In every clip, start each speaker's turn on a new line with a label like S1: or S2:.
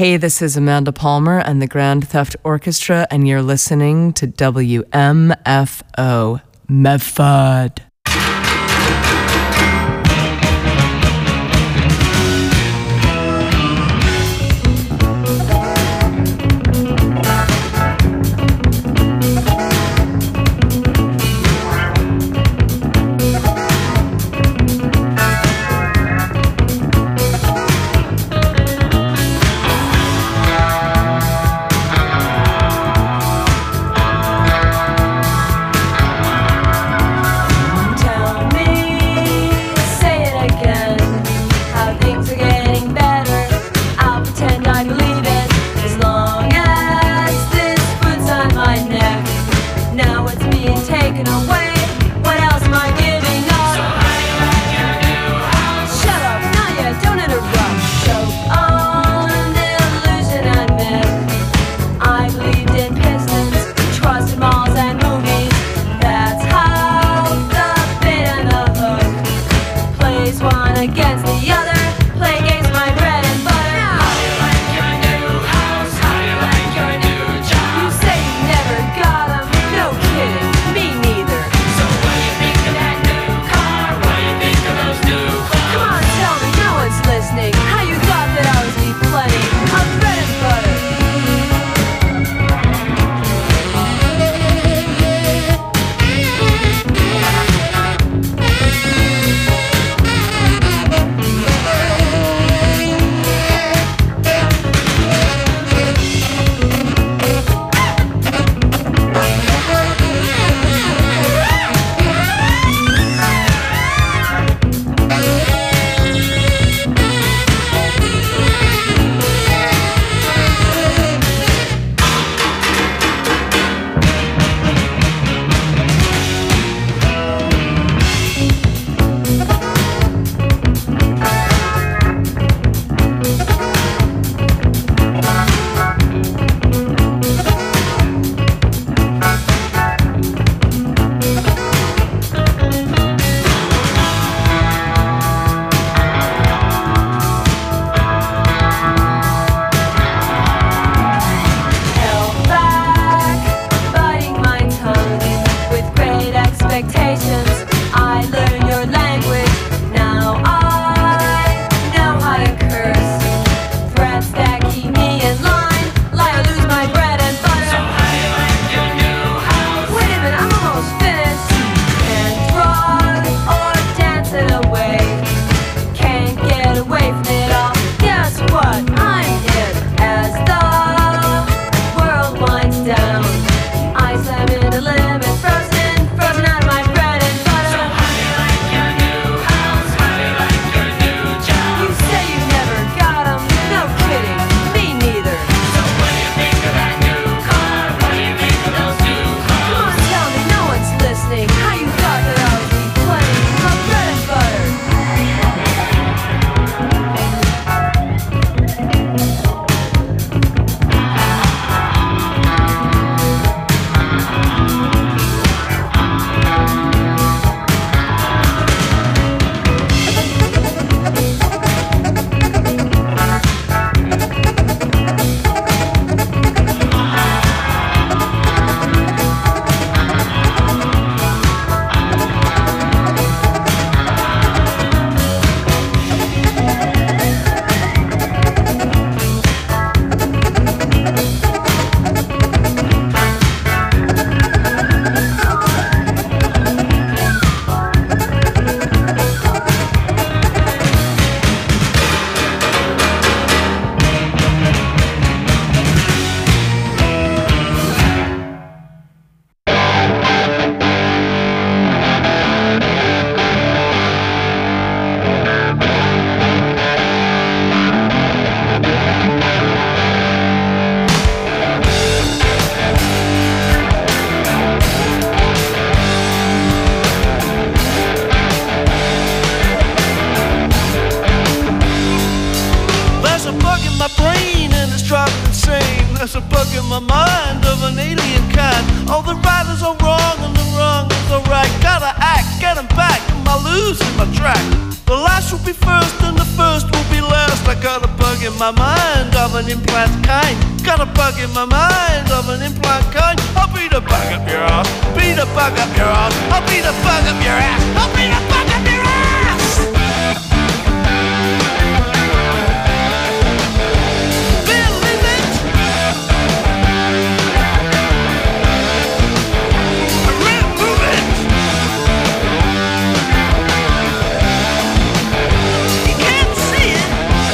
S1: Hey, this is Amanda Palmer and the Grand Theft Orchestra, and you're listening to WMFO Medford.
S2: There's a bug in my mind of an alien kind. All the right is all wrong and the wrong is all right. Gotta act, get 'em back, am I losing my track? The last will be first and the first will be last. I got a bug in my mind of an implant kind. Got a bug in my mind of an implant kind. I'll be the bug up your ass, be the bug up your ass. I'll be the bug up your ass, I'll be the bug up your ass. Believe it. Remove it. You can't see it.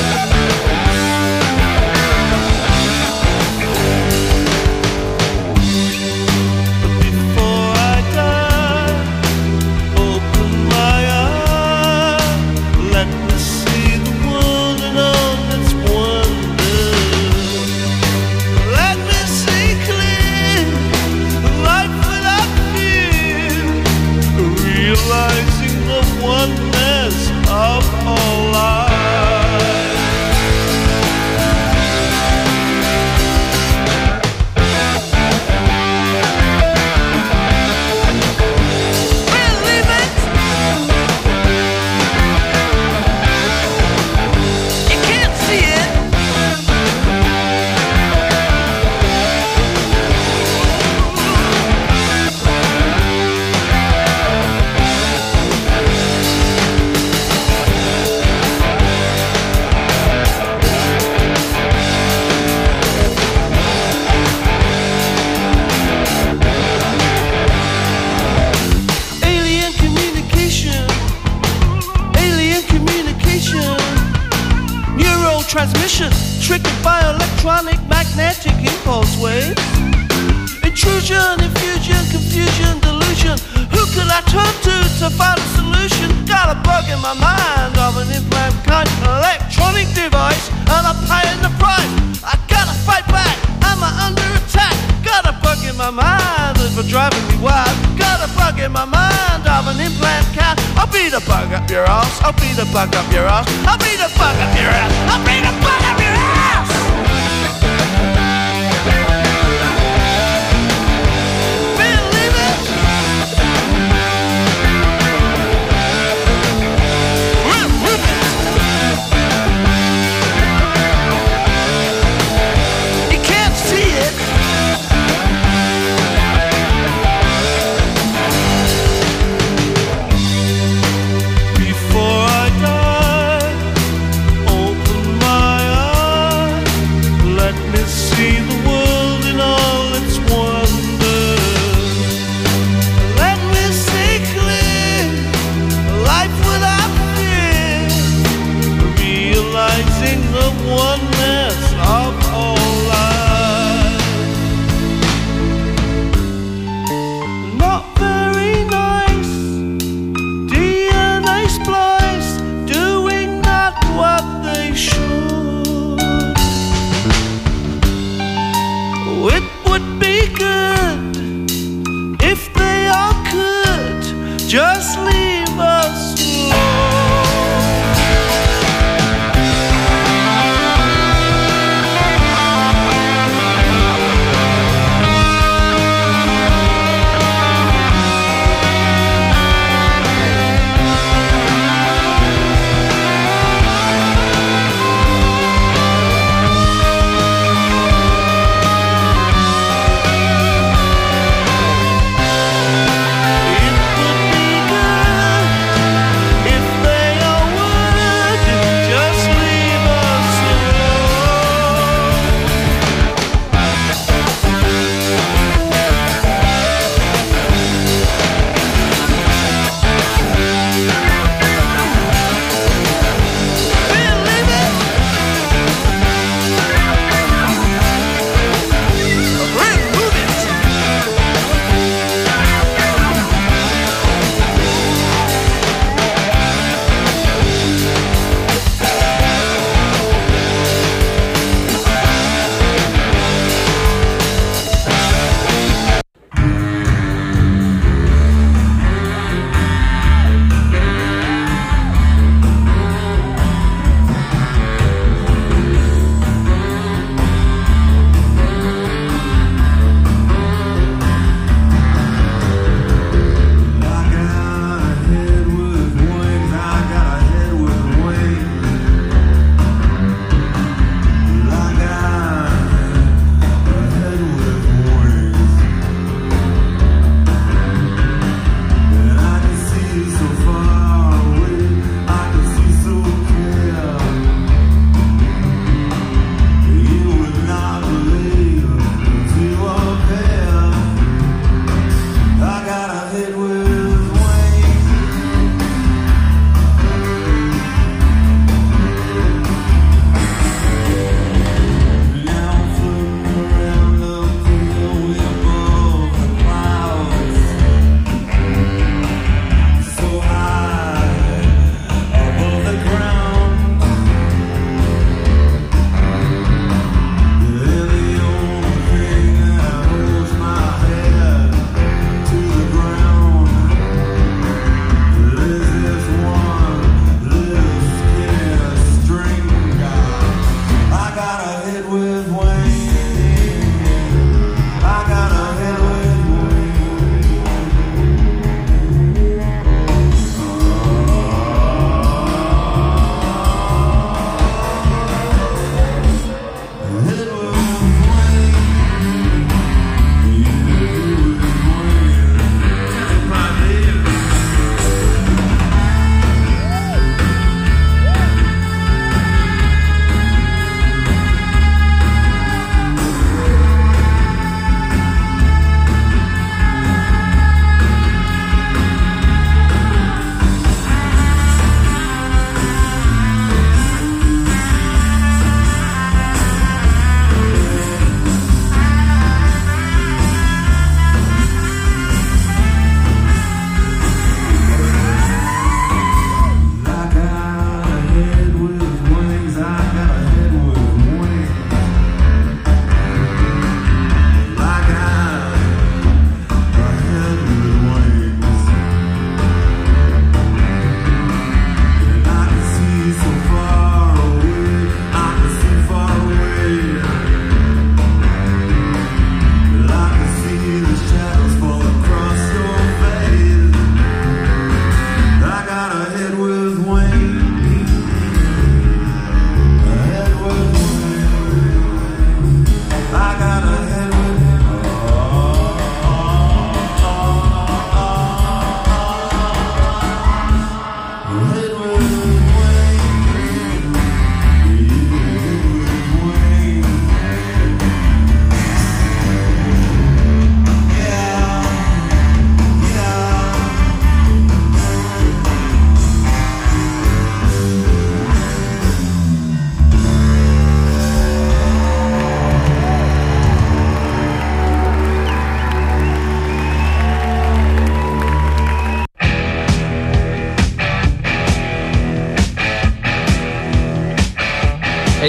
S2: Before I die, open my eyes. Let me see the world and all its wonders. Let me see clear life without fear, realizing the oneness of all life. Believe it. You can't see it. Alien communication, alien communication, neurotransmission, triggered by electronic magnetic impulse waves. Intrusion, infusion, confusion, delusion. Who could I turn to find a solution? Got a bug in my mind of an implant kind, an electronic device, and I'm paying the price. I gotta fight back, am I under attack? Got a bug in my mind that's for driving me wild. Got a bug in my mind of an implant cat. I'll be the bug up your ass, I'll be the bug up your ass, I'll be the bug up your ass, I'll be the bug up your ass. Believe it. Remove it. You can't see it. Before I die, open my eyes.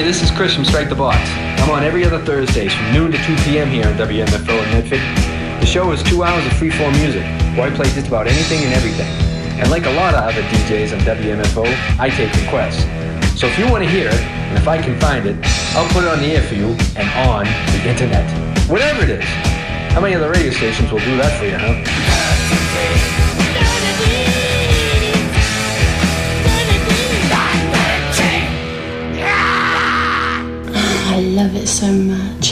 S3: this is Chris from Strike the Box. I'm on every other Thursdays from noon to 2 p.m. here on WMFO in Medford. The show is 2 hours of free-form music, where I play just about anything and everything. And like a lot of other DJs on WMFO, I take requests. So if you want to hear it, and if I can find it, I'll put it on the air for you and on the internet. Whatever it is. How many other radio stations will do that for you, huh?
S4: I love it so much.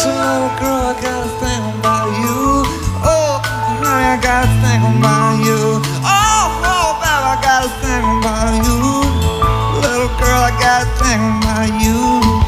S5: So little girl, I got a thing about you. Oh, honey, I got a thing about you. Oh, baby, I got a thing about you. Little girl, I got a thing about you.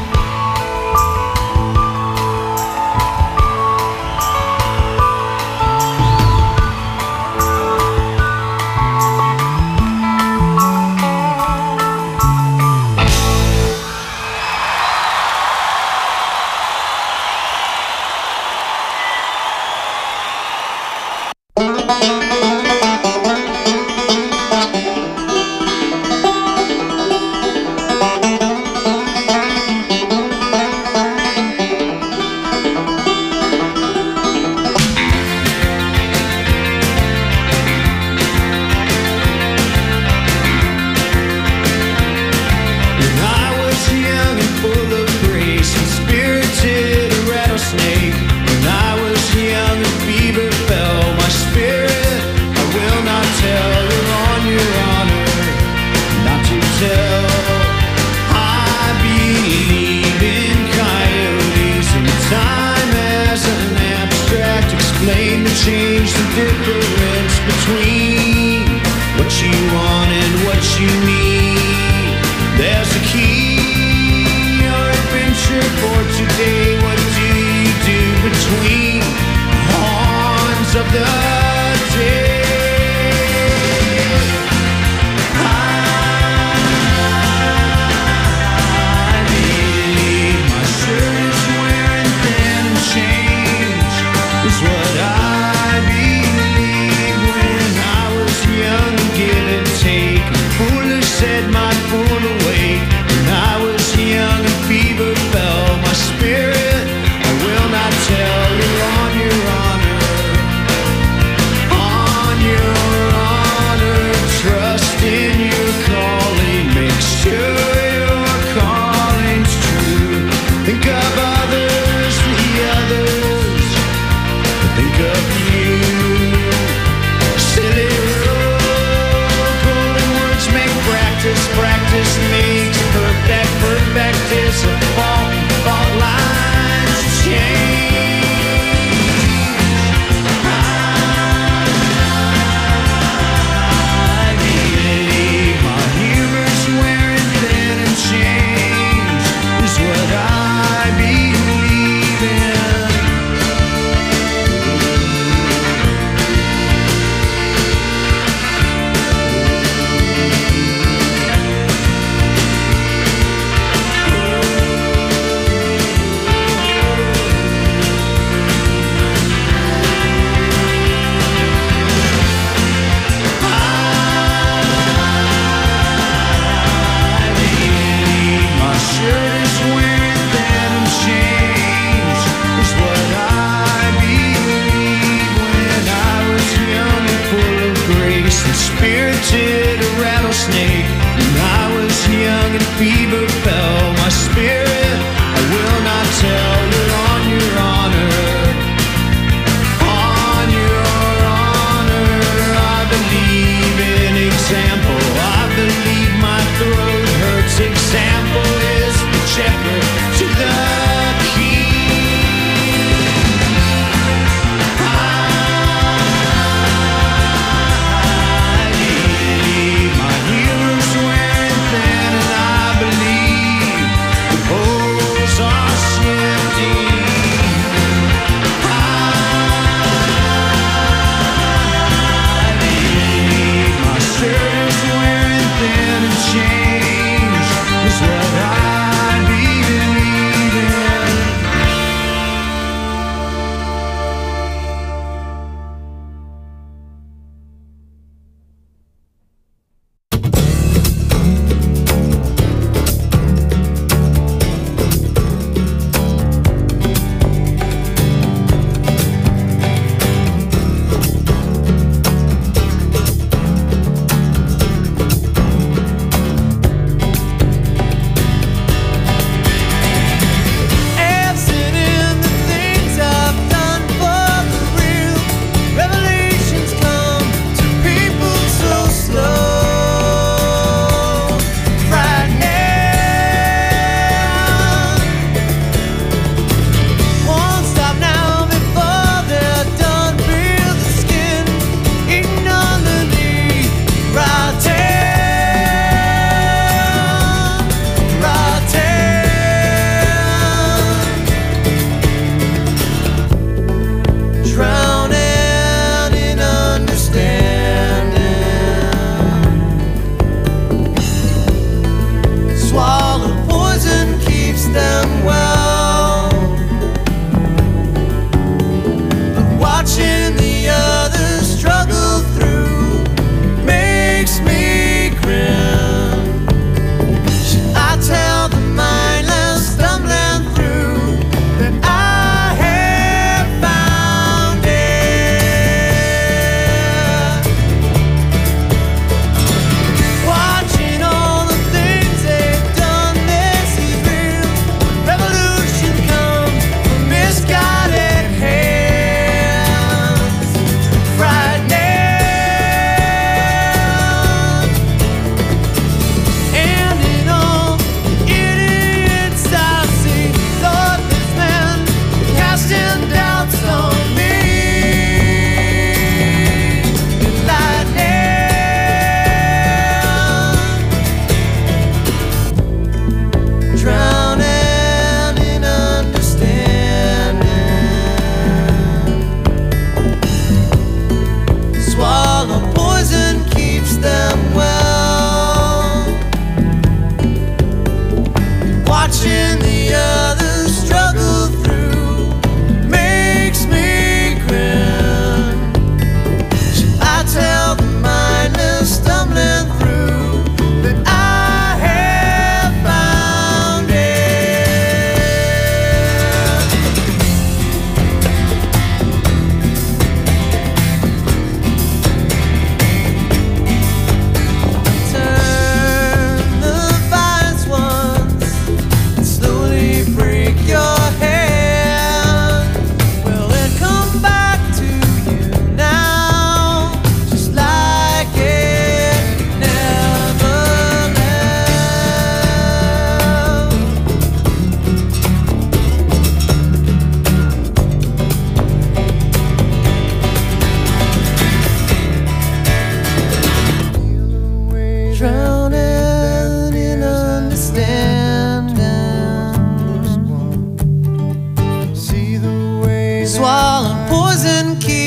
S6: Change the difference between what you want and what you need. There's a key or adventure for today. What do you do between horns of the day? I believe my shirt is wearing thin and change is what I said my fool awake. When I was young and fever fell my spirit, I will not tell you on your honor. On your honor, trust in your calling. Make sure your calling's true. Think of others, the others. Think of you. Silly practice makes perfect. Perfect is a fault. Fault lines change. I believe my humor's wearing thin and change is what I believe in.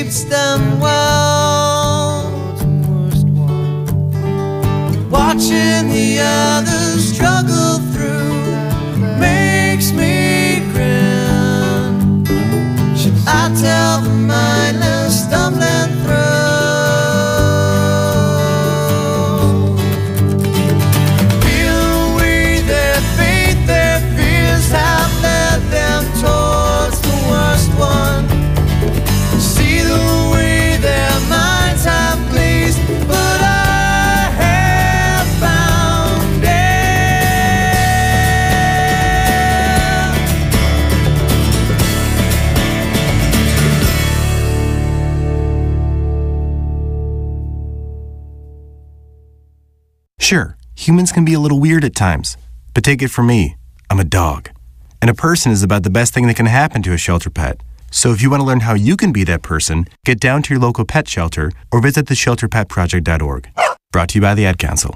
S2: keeps them well. Watching the others struggle through makes me grin. Should I tell the mindless stumbling through?
S7: Sure, humans can be a little weird at times, but take it from me, I'm a dog. And a person is about the best thing that can happen to a shelter pet. So if you want to learn how you can be that person, get down to your local pet shelter or visit theshelterpetproject.org. Brought to you by the Ad Council.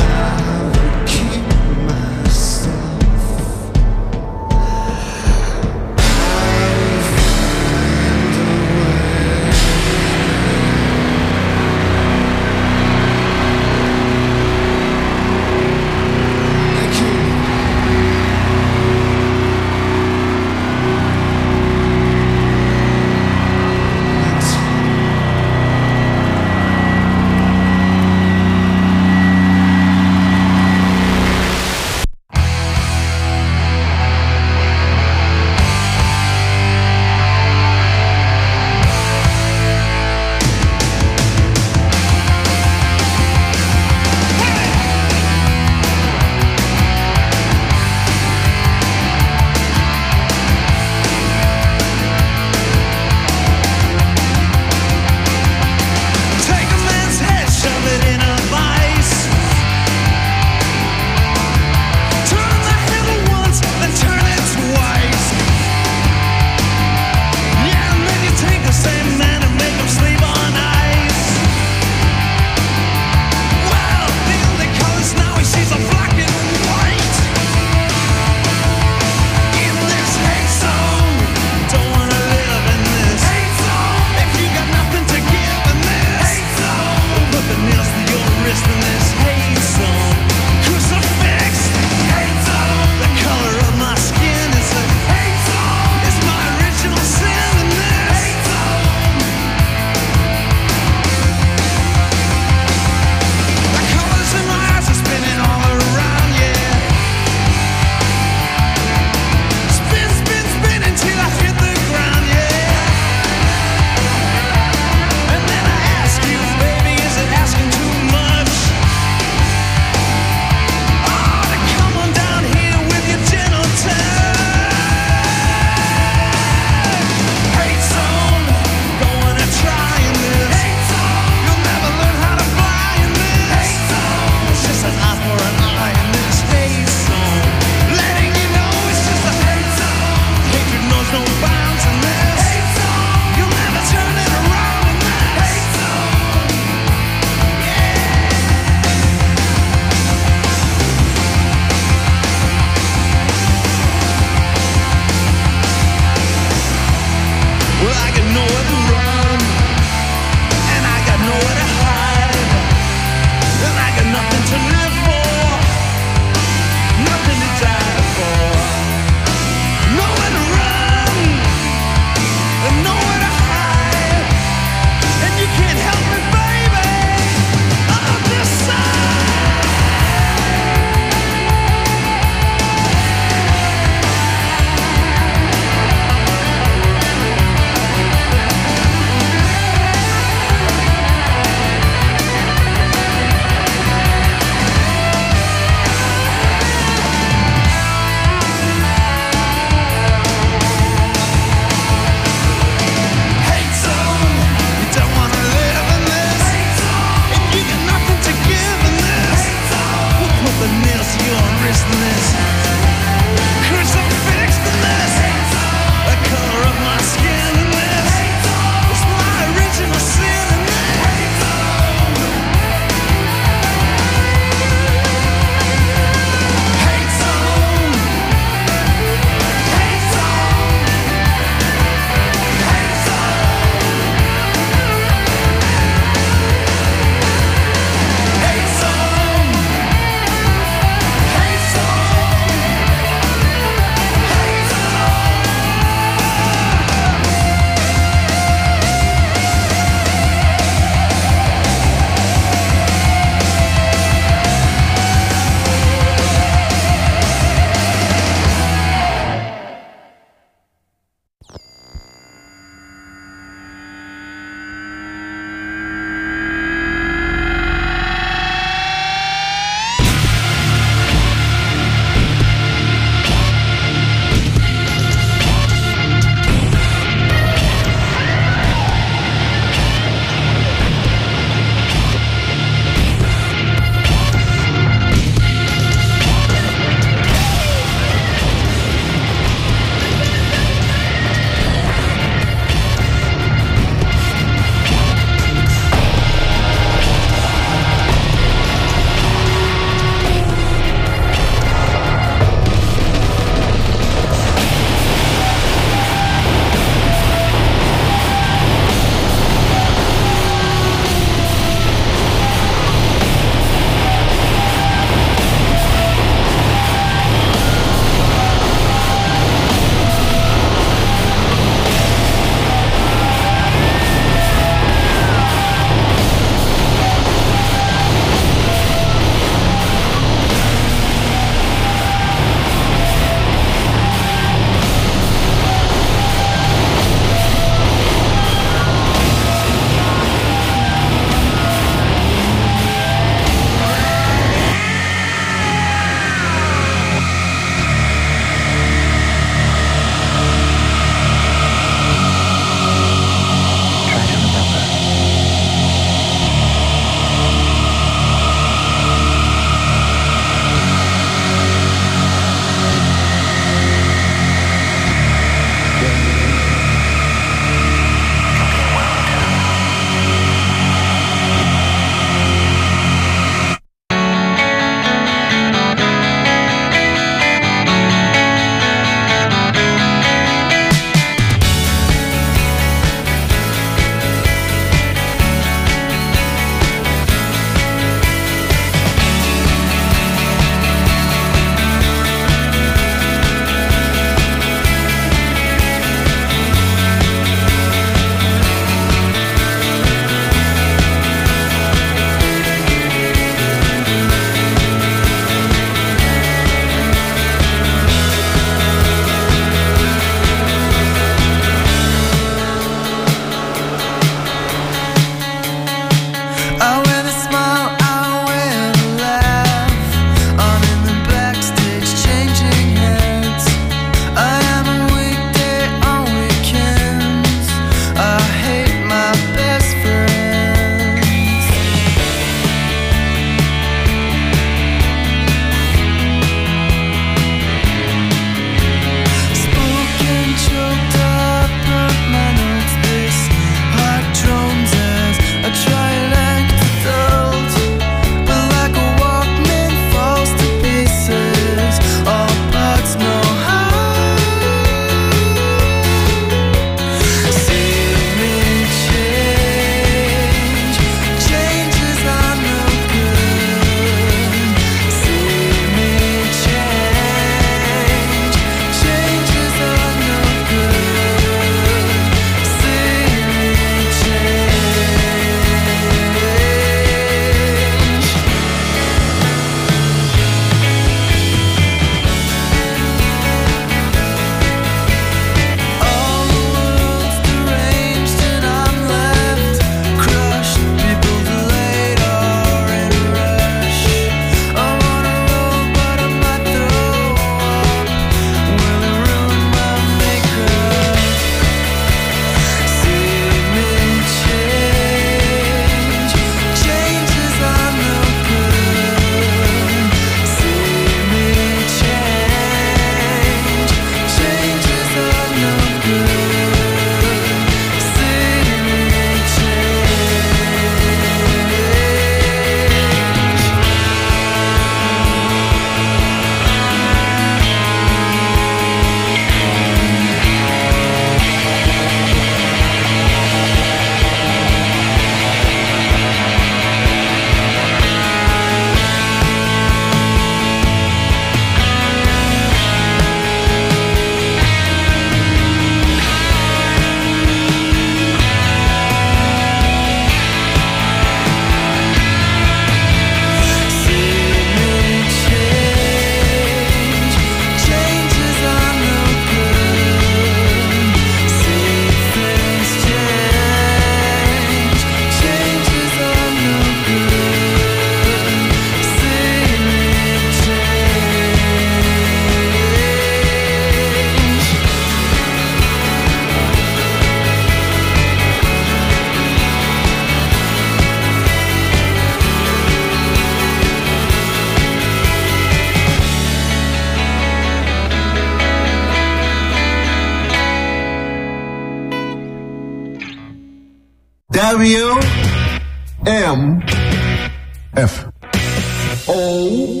S8: WMFO.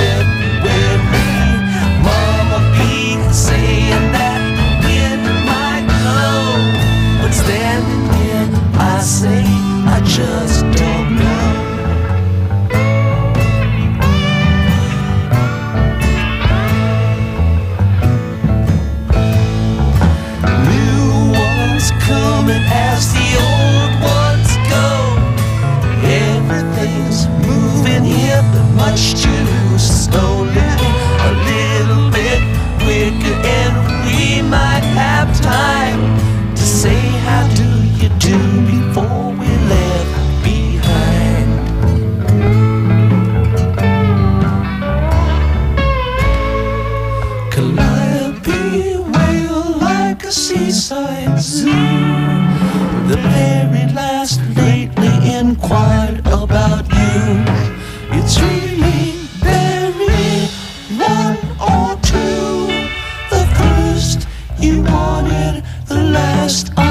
S2: February, Mama be saying that when my Calliope wail like a seaside zoo. The very last lately inquired about you. It's really very one or two. The first you wanted, the last